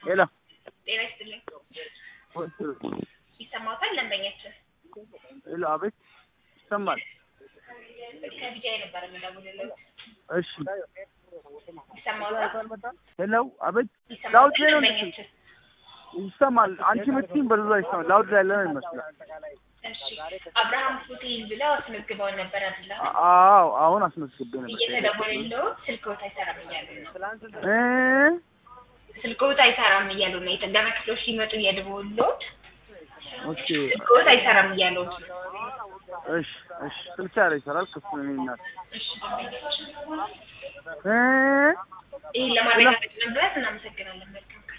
ሄሎ ጤና ይስጥልኝ። ይሰማዎታል? ለምበኛችን ሄሎ፣ አቤት፣ ይሰማል። ከቢጃይ ነበር የምደውልልዎት። እሺ፣ ይሰማዎታል? ሄሎ፣ አቤት፣ ላውድ ይሰማዎታል? ላይ ነው ለምበኛችን ይሰማል። አንቺ ምትይኝ በዛ ይሰማል። ላውድ ላይ ነው ይመስላል። እሺ፣ አብርሃም ሆቴል ብለው አስመዝግበው ነበር አይደል? አዎ፣ አሁን አስመዝግቤ ነበር። እየተደወለልዎት ስልክዎት አይሰራም እያሉ ነው። ስልክዎት አይሰራም እያሉ ነው። የጥገና ክፍሎች ሲመጡ እየደወሉልዎት ኦኬ፣ ስልክዎት አይሰራም እያሉት ነው። እሺ፣ እሺ፣ ስልክ ያለ ይሰራል። ክፍት ነው እናት። እሺ፣ ይሄን ለማረጋገጥ ነበር። እናመሰግናለን። መልካም